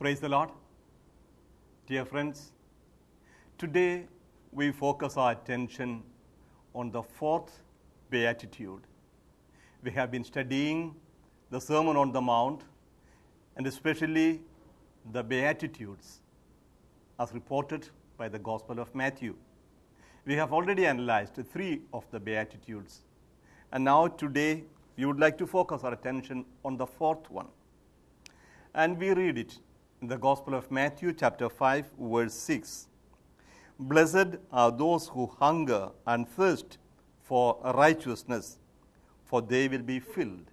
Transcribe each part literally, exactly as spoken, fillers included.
Praise the Lord. Dear friends, today we focus our attention on the fourth beatitude. We have been studying the Sermon on the Mount and especially the Beatitudes as reported by the Gospel of Matthew. We have already analyzed three of the Beatitudes, and now today we would like to focus our attention on the fourth one. And we read it in the Gospel of Matthew, chapter five, verse six. Blessed are those who hunger and thirst for righteousness, for they will be filled.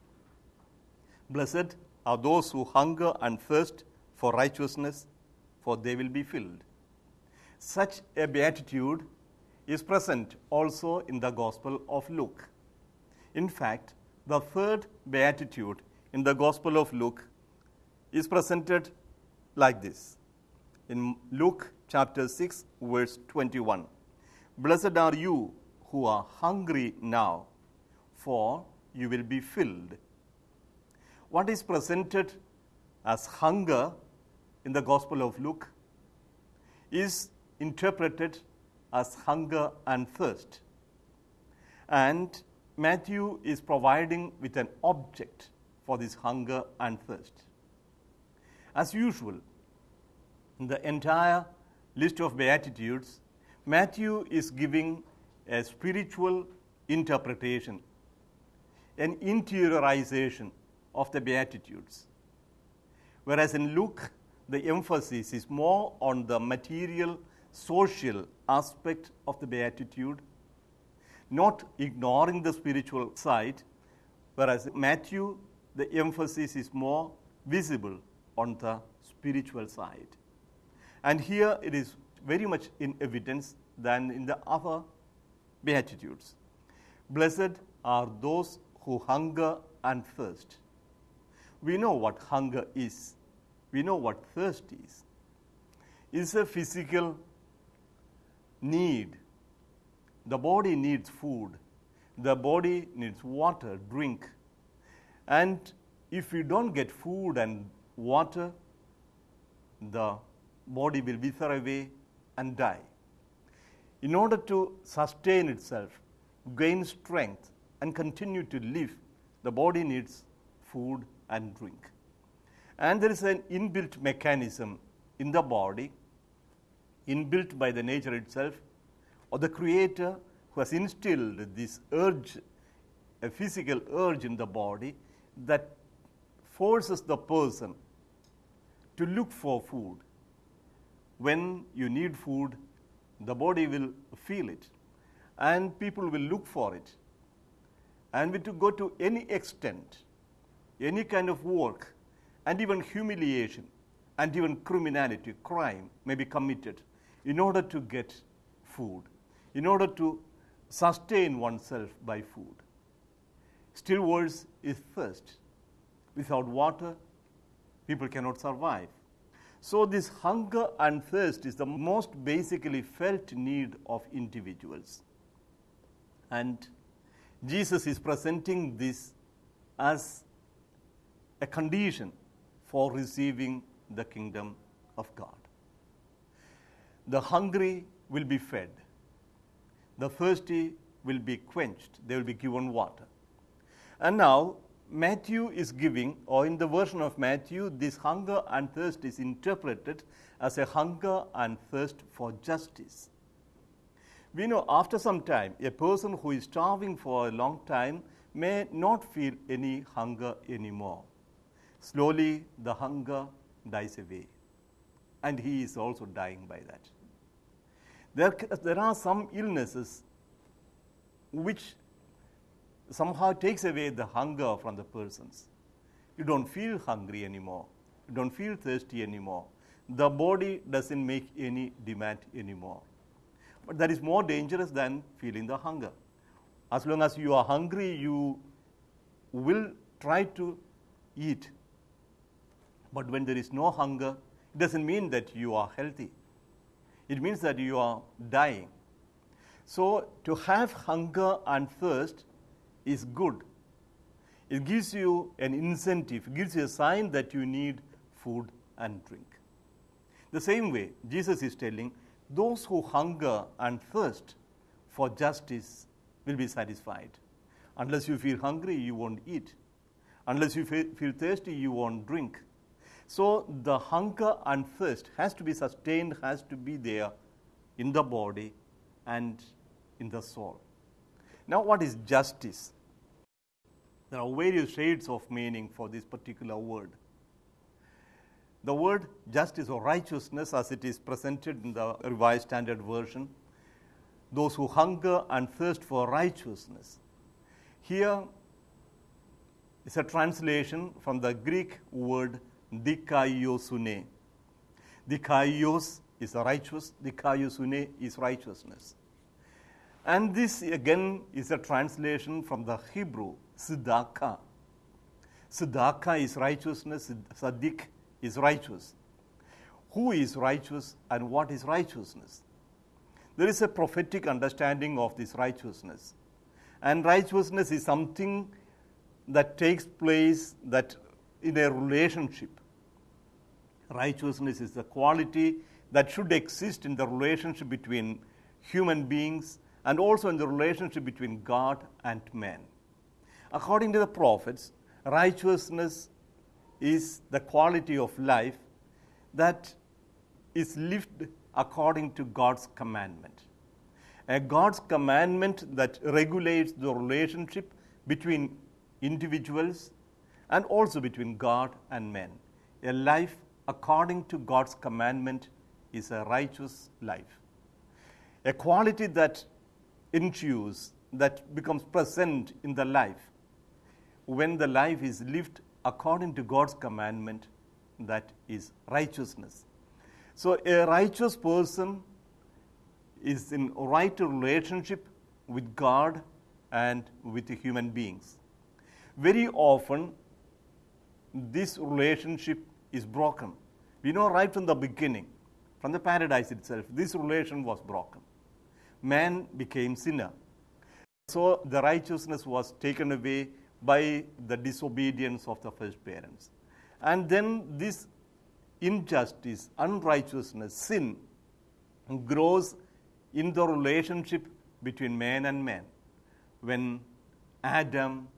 Blessed are those who hunger and thirst for righteousness, for they will be filled. Such a beatitude is present also in the Gospel of Luke. In fact, the third beatitude in the Gospel of Luke is presented like this. In Luke chapter six, verse twenty-one, Blessed are you who are hungry now, for you will be filled. What is presented as hunger in the Gospel of Luke is interpreted as hunger and thirst. And Matthew is providing with an object for this hunger and thirst. As usual, in the entire list of Beatitudes, Matthew is giving a spiritual interpretation, an interiorization of the Beatitudes. Whereas in Luke, the emphasis is more on the material, social aspect of the Beatitude, not ignoring the spiritual side, whereas Matthew, the emphasis is more visible on the spiritual side. And here it is very much in evidence than in the other Beatitudes. Blessed are those who hunger and thirst. We know what hunger is. We know what thirst is. It's a physical need. The body needs food. The body needs water, drink. And if we don't get food and water, the body will wither away and die. In order to sustain itself, gain strength, and continue to live, the body needs food and drink. And there is an inbuilt mechanism in the body, inbuilt by the nature itself, or the Creator who has instilled this urge, a physical urge in the body that forces the person to look for food. When you need food, the body will feel it, and people will look for it. And we to go to any extent, any kind of work, and even humiliation, and even criminality, crime may be committed in order to get food, in order to sustain oneself by food. Still worse is thirst. Without water, people cannot survive. So this hunger and thirst is the most basically felt need of individuals. And Jesus is presenting this as a condition for receiving the kingdom of God. The hungry will be fed. The thirsty will be quenched. They will be given water. And now, Matthew is giving, or in the version of Matthew, this hunger and thirst is interpreted as a hunger and thirst for justice. We know after some time, a person who is starving for a long time may not feel any hunger anymore. Slowly, the hunger dies away, and he is also dying by that. There, there are some illnesses which somehow takes away the hunger from the persons. You don't feel hungry anymore. You don't feel thirsty anymore. The body doesn't make any demand anymore. But that is more dangerous than feeling the hunger. As long as you are hungry, you will try to eat. But when there is no hunger, it doesn't mean that you are healthy. It means that you are dying. So to have hunger and thirst is good. It gives you an incentive, it gives you a sign that you need food and drink. The same way, Jesus is telling, those who hunger and thirst for justice will be satisfied. Unless you feel hungry, you won't eat. Unless you feel thirsty, you won't drink. So the hunger and thirst has to be sustained, has to be there in the body and in the soul. Now, what is justice? There are various shades of meaning for this particular word. The word justice or righteousness, as it is presented in the Revised Standard Version, those who hunger and thirst for righteousness. Here is a translation from the Greek word dikaiosune. Dikaios is righteous, dikaiosune is righteousness. And this again is a translation from the Hebrew tzedakah. Tzedakah is righteousness, tzaddik is righteous. Who is righteous and what is righteousness? There is a prophetic understanding of this righteousness. And righteousness is something that takes place that in a relationship. Righteousness is the quality that should exist in the relationship between human beings and also in the relationship between God and man. According to the prophets, righteousness is the quality of life that is lived according to God's commandment. A God's commandment that regulates the relationship between individuals and also between God and men. A life according to God's commandment is a righteous life. A quality that ensues, that becomes present in the life when the life is lived according to God's commandment, that is righteousness. So a righteous person is in right relationship with God and with the human beings. Very often, this relationship is broken. We know right from the beginning, from the paradise itself, this relation was broken. Man became sinner. So the righteousness was taken away by the disobedience of the first parents. And then this injustice, unrighteousness, sin grows in the relationship between man and man. When Adam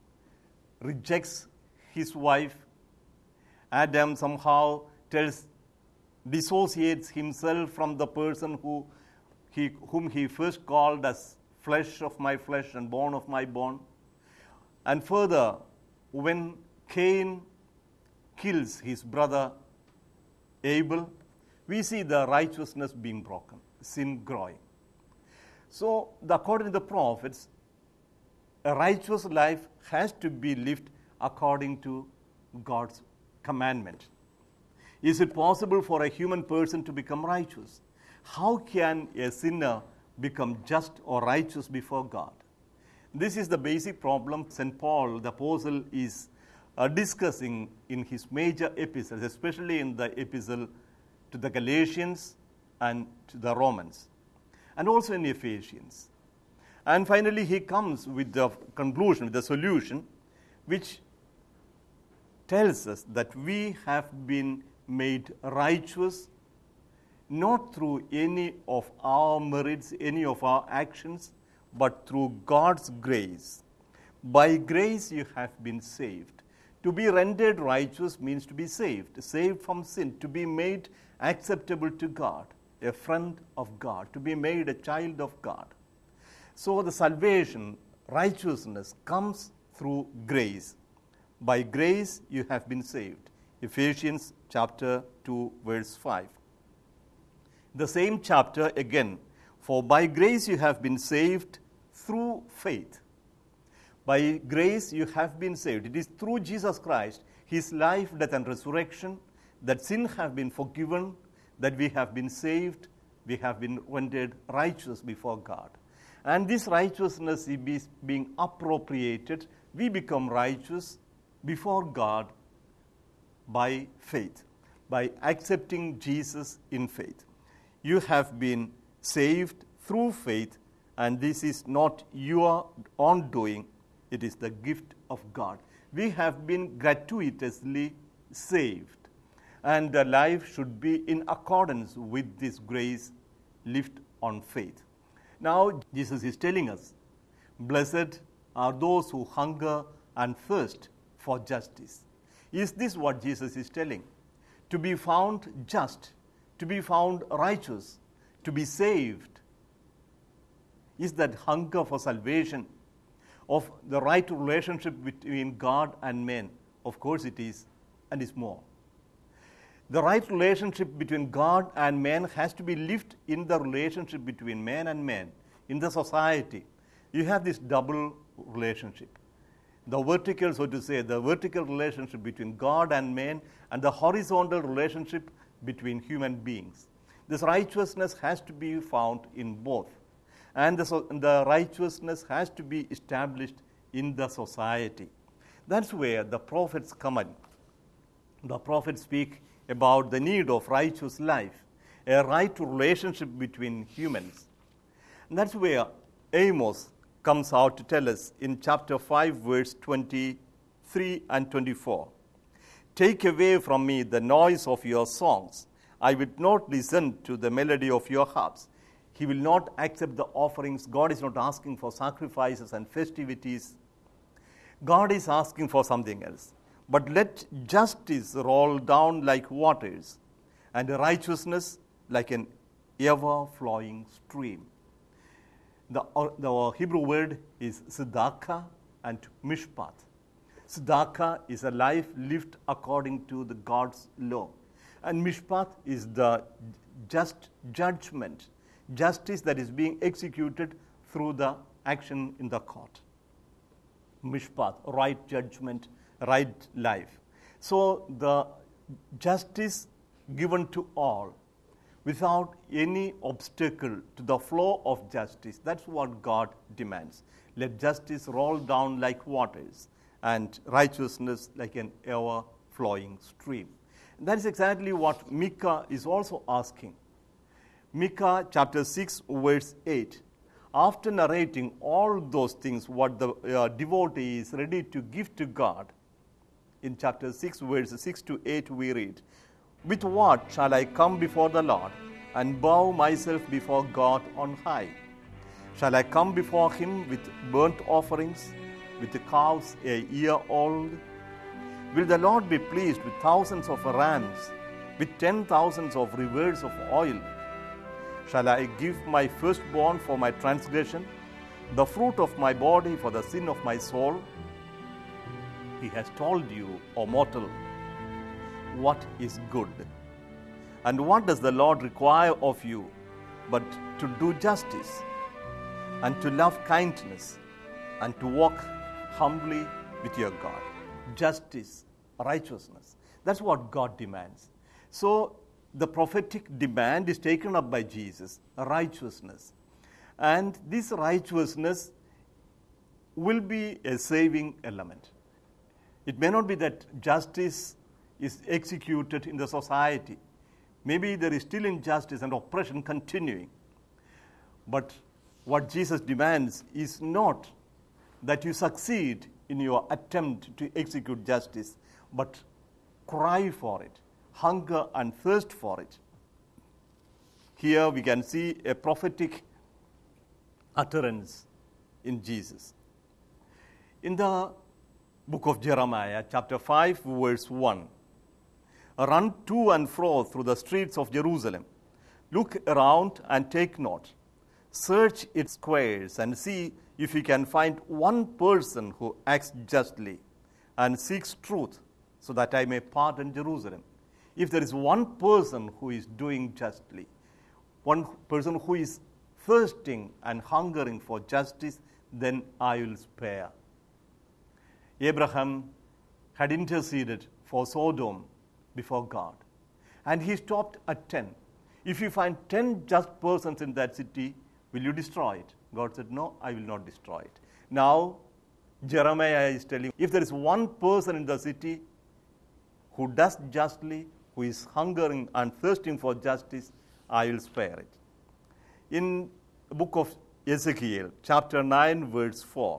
rejects his wife, Adam somehow tells, dissociates himself from the person who he, whom he first called as flesh of my flesh and bone of my bone. And further, when Cain kills his brother Abel, we see the righteousness being broken, sin growing. So, according to the prophets, a righteous life has to be lived according to God's commandment. Is it possible for a human person to become righteous? How can a sinner become just or righteous before God? This is the basic problem Saint Paul, the apostle, is uh, discussing in his major epistles, especially in the epistle to the Galatians and to the Romans, and also in Ephesians. And finally, he comes with the conclusion, with the solution, which tells us that we have been made righteous not through any of our merits, any of our actions, but through God's grace. By grace you have been saved. To be rendered righteous means to be saved, saved from sin, to be made acceptable to God, a friend of God, to be made a child of God. So the salvation, righteousness, comes through grace. By grace you have been saved. Ephesians chapter two, verse five. The same chapter again, for by grace you have been saved through faith. By grace you have been saved. It is through Jesus Christ, his life, death, and resurrection, that sin have been forgiven, that we have been saved, we have been rendered righteous before God. And this righteousness is being appropriated. We become righteous before God by faith, by accepting Jesus in faith. You have been saved through faith, and this is not your own doing, it is the gift of God. We have been gratuitously saved. And the life should be in accordance with this grace lived on faith. Now, Jesus is telling us, blessed are those who hunger and thirst for justice. Is this what Jesus is telling? To be found just, to be found righteous, to be saved. Is that hunger for salvation, of the right relationship between God and men? Of course it is, and is more. The right relationship between God and man has to be lived in the relationship between man and man, in the society. You have this double relationship. The vertical, so to say, the vertical relationship between God and man, and the horizontal relationship between human beings. This righteousness has to be found in both. And the, so, the righteousness has to be established in the society. That's where the prophets come in. The prophets speak about the need of righteous life, a right relationship between humans. And that's where Amos comes out to tell us in chapter five, verse twenty-three and twenty-four. Take away from me the noise of your songs. I will not listen to the melody of your harps. He will not accept the offerings. God is not asking for sacrifices and festivities. God is asking for something else. But let justice roll down like waters, and righteousness like an ever-flowing stream. The, uh, the Hebrew word is tzedakah and mishpat. Tzedakah is a life lived according to the God's law. And mishpat is the just judgment, justice that is being executed through the action in the court. Mishpat, right judgment, right life. So the justice given to all without any obstacle to the flow of justice. That's what God demands. Let justice roll down like waters and righteousness like an ever-flowing stream. That is exactly what Micah is also asking. Micah chapter six, verse eight. After narrating all those things, what the uh, devotee is ready to give to God, in chapter six, verses six to eight, we read, with what shall I come before the Lord and bow myself before God on high? Shall I come before him with burnt offerings, with the calves a year old? Will the Lord be pleased with thousands of rams, with ten thousands of rivers of oil? Shall I give my firstborn for my transgression, the fruit of my body for the sin of my soul? He has told you, O mortal, what is good. And what does the Lord require of you but to do justice, and to love kindness, and to walk humbly with your God? Justice, righteousness. That's what God demands. So the prophetic demand is taken up by Jesus, righteousness. And this righteousness will be a saving element. It may not be that justice is executed in the society. Maybe there is still injustice and oppression continuing. But what Jesus demands is not that you succeed in your attempt to execute justice, but cry for it, hunger and thirst for it. Here we can see a prophetic utterance in Jesus. In the book of Jeremiah, chapter five, verse one, run to and fro through the streets of Jerusalem. Look around and take note. Search its squares and see if you can find one person who acts justly and seeks truth, so that I may pardon Jerusalem. If there is one person who is doing justly, one person who is thirsting and hungering for justice, then I will spare. Abraham had interceded for Sodom before God, and he stopped at ten. If you find ten just persons in that city, will you destroy it? God said, no, I will not destroy it. Now, Jeremiah is telling, if there is one person in the city who does justly, who is hungering and thirsting for justice, I will spare it. In the book of Ezekiel, chapter nine, verse four,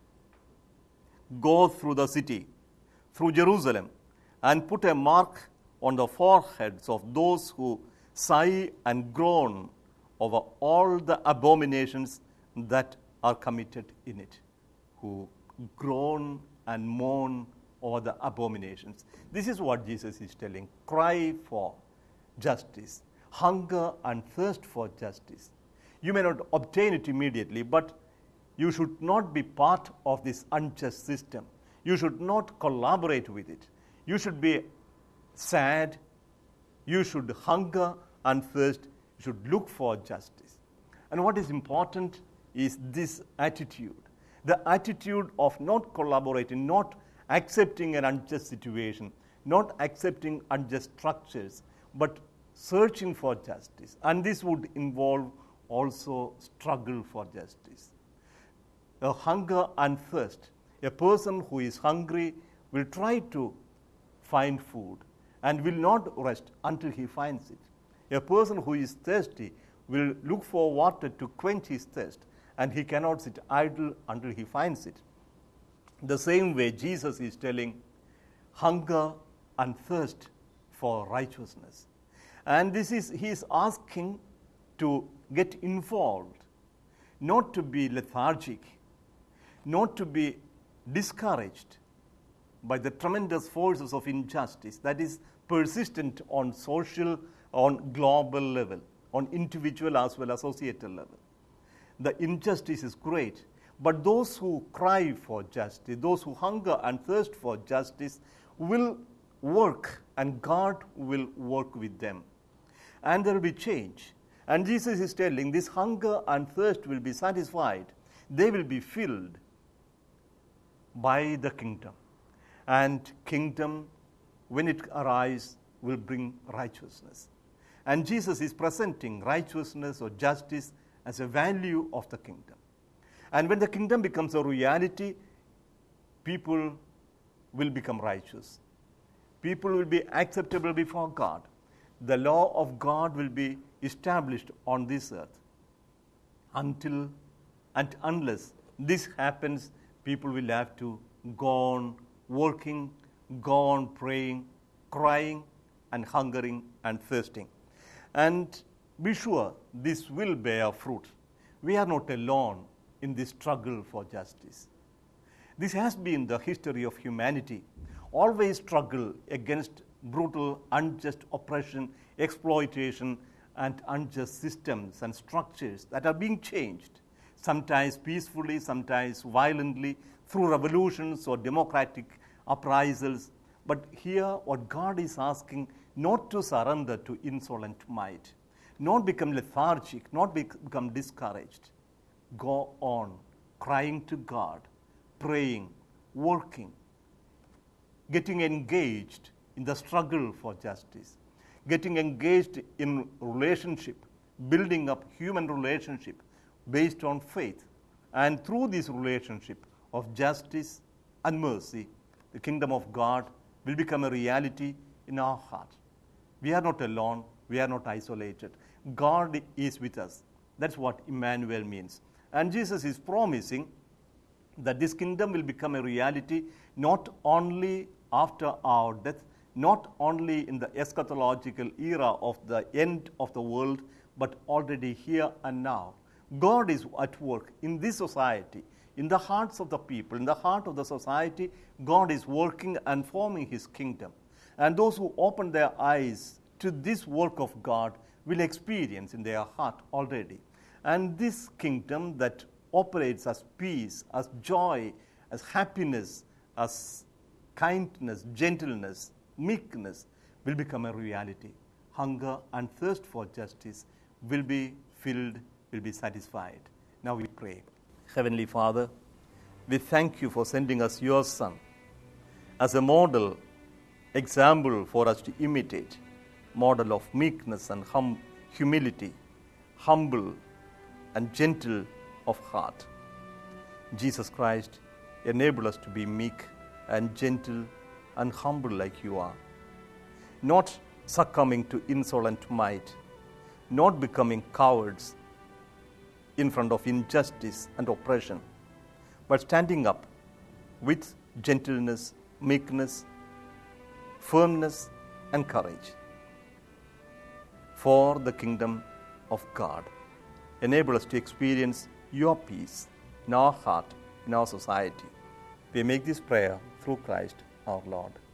go through the city, through Jerusalem, and put a mark on the foreheads of those who sigh and groan over all the abominations that are committed in it, who groan and mourn over the abominations. This is what Jesus is telling. Cry for justice. Hunger and thirst for justice. You may not obtain it immediately, but you should not be part of this unjust system. You should not collaborate with it. You should be sad. You should hunger and thirst. You should look for justice. And what is important is this attitude. The attitude of not collaborating, not accepting an unjust situation, not accepting unjust structures, but searching for justice. And this would involve also struggle for justice. A hunger and thirst. A person who is hungry will try to find food and will not rest until he finds it. A person who is thirsty will look for water to quench his thirst, and he cannot sit idle until he finds it. The same way, Jesus is telling hunger and thirst for righteousness. And this is, he is asking to get involved, not to be lethargic, not to be discouraged by the tremendous forces of injustice that is persistent on social, on global level, on individual as well as societal level. The injustice is great, but those who cry for justice, those who hunger and thirst for justice will work, and God will work with them. And there will be change. And Jesus is telling this hunger and thirst will be satisfied. They will be filled by the kingdom. And kingdom, when it arrives, will bring righteousness. And Jesus is presenting righteousness or justice as a value of the kingdom. And when the kingdom becomes a reality, people will become righteous. People will be acceptable before God. The law of God will be established on this earth. Until and unless this happens, people will have to go on working, go on praying, crying, and hungering and thirsting. And be sure this will bear fruit. We are not alone in this struggle for justice. This has been the history of humanity. Always struggle against brutal, unjust oppression, exploitation, and unjust systems and structures that are being changed, sometimes peacefully, sometimes violently, through revolutions or democratic uprisals. But here, what God is asking, not to surrender to insolent might, not become lethargic, not become discouraged. Go on, crying to God, praying, working, getting engaged in the struggle for justice, getting engaged in relationship, building up human relationship based on faith. And through this relationship of justice and mercy, the kingdom of God will become a reality in our heart. We are not alone. We are not isolated. God is with us. That's what Emmanuel means. And Jesus is promising that this kingdom will become a reality not only after our death, not only in the eschatological era of the end of the world, but already here and now. God is at work in this society, in the hearts of the people, in the heart of the society. God is working and forming his kingdom. And those who open their eyes to this work of God will experience in their heart already. And this kingdom that operates as peace, as joy, as happiness, as kindness, gentleness, meekness, will become a reality. Hunger and thirst for justice will be filled, will be satisfied. Now we pray. Heavenly Father, we thank you for sending us your Son as a model, example for us to imitate, model of meekness and hum- humility, humble and gentle of heart. Jesus Christ, enable us to be meek and gentle and humble like you are, not succumbing to insolent might, not becoming cowards in front of injustice and oppression, but standing up with gentleness, meekness, firmness, and courage for the kingdom of God. Enable us to experience your peace in our heart, in our society. We make this prayer through Christ our Lord.